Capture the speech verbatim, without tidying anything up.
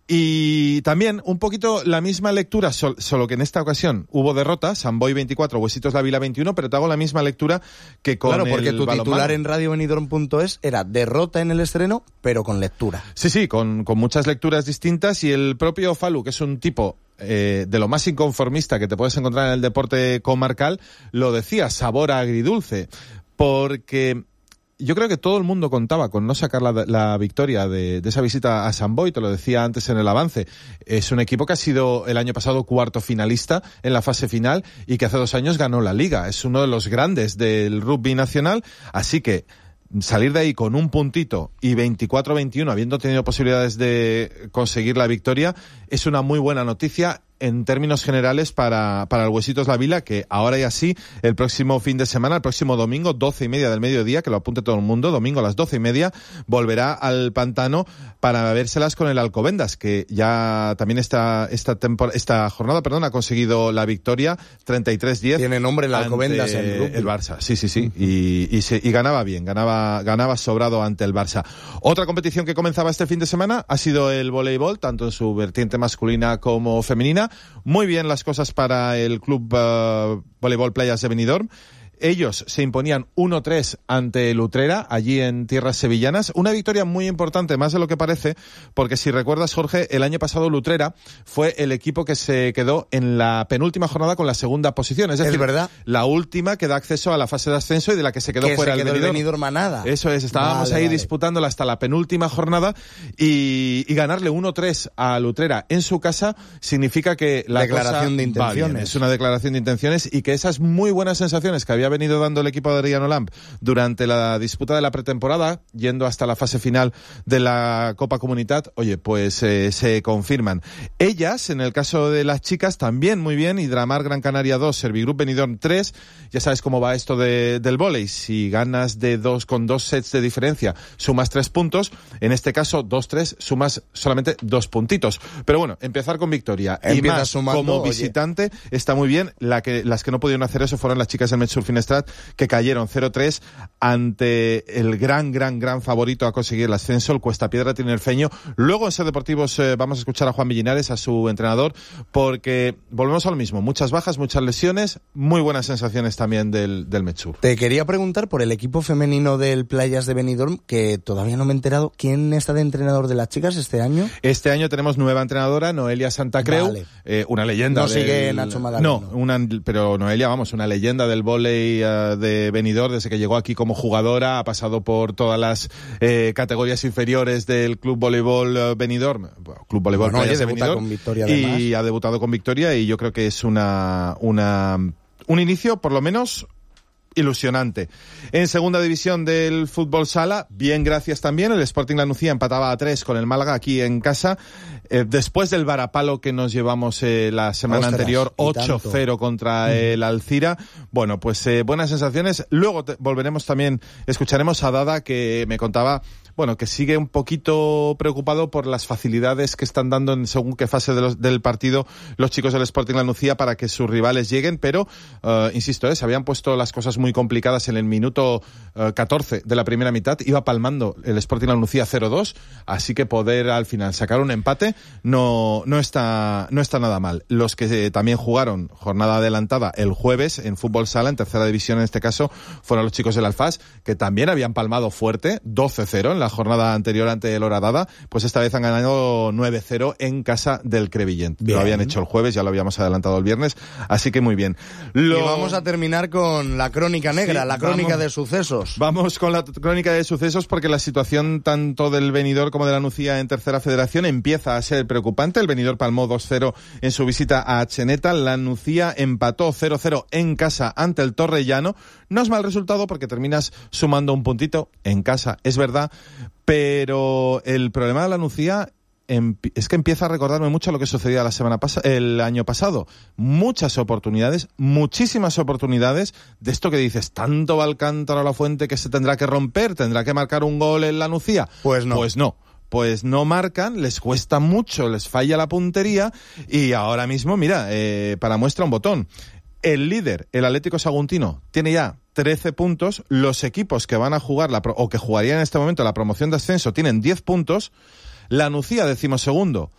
Y también un poquito la misma lectura, sol, solo que en esta ocasión hubo derrota, Sant Boi veinticuatro, Huesitos La Vila veintiuno, pero te hago la misma lectura que con el Claro, porque tu balonmano. titular en radio benidorm punto es era derrota en el estreno, pero con lectura. Sí, sí, con, con muchas lecturas distintas, y el propio Falu, que es un tipo eh, de lo más inconformista que te puedes encontrar en el deporte comarcal, lo decía, sabor agridulce, porque yo creo que todo el mundo contaba con no sacar la, la victoria de, de esa visita a Sant Boi, te lo decía antes en el avance. Es un equipo que ha sido el año pasado cuarto finalista en la fase final y que hace dos años ganó la Liga. Es uno de los grandes del rugby nacional, así que salir de ahí con un puntito y veinticuatro veintiuno, habiendo tenido posibilidades de conseguir la victoria, es una muy buena noticia en términos generales para, para el Huesitos La Vila, que ahora ya sí, el próximo fin de semana, el próximo domingo, doce y media del mediodía, que lo apunte todo el mundo, domingo a las doce y media, volverá al Pantano para vérselas con el Alcobendas, que ya también esta, esta, tempor- esta jornada, perdón, ha conseguido la victoria, treinta y tres diez. Tiene nombre el Alcobendas en el el Barça, sí, sí, sí, y, y, se, y ganaba bien, ganaba, ganaba sobrado ante el Barça. Otra competición que comenzaba este fin de semana ha sido el voleibol, tanto en su vertiente masculina como femenina. Muy bien las cosas para el Club uh, Voleibol Playas de Benidorm. Ellos se imponían uno tres ante el Utrera, allí en tierras sevillanas. Una victoria muy importante, más de lo que parece, porque si recuerdas, Jorge, el año pasado el Utrera fue el equipo que se quedó en la penúltima jornada con la segunda posición. Es decir, ¿Es verdad? La última que da acceso a la fase de ascenso y de la que se quedó que fuera se quedó el Benidorm. el Benidorm a nada. Eso es, estábamos vale, ahí vale. disputándola hasta la penúltima jornada y, y ganarle uno tres a Utrera en su casa significa que la Declaración cosa de intenciones. va bien. Es una declaración de intenciones y que esas muy buenas sensaciones que había venido dando el equipo de Adriano Lamp durante la disputa de la pretemporada, yendo hasta la fase final de la Copa Comunitat, oye, pues eh, se confirman. Ellas, en el caso de las chicas, también muy bien, Hidramar Gran Canaria dos, Servigroup Benidorm tres, ya sabes cómo va esto de, del vóley, si ganas de dos con dos sets de diferencia, sumas tres puntos, en este caso dos tres, sumas solamente dos puntitos. Pero bueno, empezar con victoria Empieza y más sumando, como oye. visitante está muy bien. La que, las que no pudieron hacer eso fueron las chicas del Metxur Finestrat, que cayeron cero tres ante el gran, gran, gran favorito a conseguir el ascenso, el Cuestapiedra Tinerfeño. Luego en Ser Deportivos eh, vamos a escuchar a Juan Villinares, a su entrenador, porque volvemos a lo mismo. Muchas bajas, muchas lesiones, muy buenas sensaciones también del, del Metxur. Te quería preguntar por el equipo femenino del Playas de Benidorm, que todavía no me he enterado. ¿Quién está de entrenador de las chicas este año? Este año tenemos nueva entrenadora, Noelia Santacreu, Vale. eh, una leyenda. No del... sigue Nacho Magdaleno. No, una, pero Noelia, vamos, una leyenda del vóley uh, de Benidorm, desde que llegó aquí como jugadora, ha pasado por todas las eh, categorías inferiores del Club Voleibol uh, Benidorm, bueno, Club Voleibol Bueno, Playas oye, de debuta Benidorm, con victoria, y además. ha debutado con victoria, y yo creo que es una, una un inicio, por lo menos, ilusionante. En segunda división del fútbol sala, bien, gracias también. El Sporting La Nucía empataba a tres con el Málaga aquí en casa. Eh, después del varapalo que nos llevamos eh, la semana Ostras, anterior, y ocho cero contra el Alcira. Bueno, pues eh, buenas sensaciones. Luego te, volveremos también, escucharemos a Dada, que me contaba, bueno, que sigue un poquito preocupado por las facilidades que están dando en según qué fase de los, del partido los chicos del Sporting La Nucía para que sus rivales lleguen, pero, uh, insisto, eh, se habían puesto las cosas muy complicadas en el minuto uh, catorce de la primera mitad, iba palmando el Sporting La Nucía cero dos, así que poder al final sacar un empate no, no está, no está nada mal. Los que eh, también jugaron jornada adelantada el jueves en fútbol sala, en tercera división en este caso, fueron los chicos del Alfás, que también habían palmado fuerte, doce cero en la jornada anterior ante el Horadada, pues esta vez han ganado nueve cero en casa del Crevillent. Lo habían hecho el jueves, ya lo habíamos adelantado el viernes, así que muy bien. Lo... Y vamos a terminar con la crónica negra, sí, la crónica vamos, de sucesos. Vamos con la crónica de sucesos, porque la situación tanto del Benidorm como de la Nucía en tercera federación empieza a ser preocupante. El Benidorm palmó dos cero en su visita a Cheneta, la Nucía empató cero cero en casa ante el Torrellano. No es mal resultado porque terminas sumando un puntito en casa, es verdad, pero el problema de la Nucía es que empieza a recordarme mucho lo que sucedía la semana pasada, el año pasado. Muchas oportunidades, muchísimas oportunidades de esto que dices, tanto va el cántaro a la fuente que se tendrá que romper, tendrá que marcar un gol en la Nucía. Pues no. Pues no. Pues no marcan, les cuesta mucho, les falla la puntería y ahora mismo, mira, eh, para muestra un botón. El líder, el Atlético Saguntino, tiene ya trece puntos. Los equipos que van a jugar la pro- o que jugarían en este momento la promoción de ascenso tienen diez puntos. La Nucía, decimosegundo,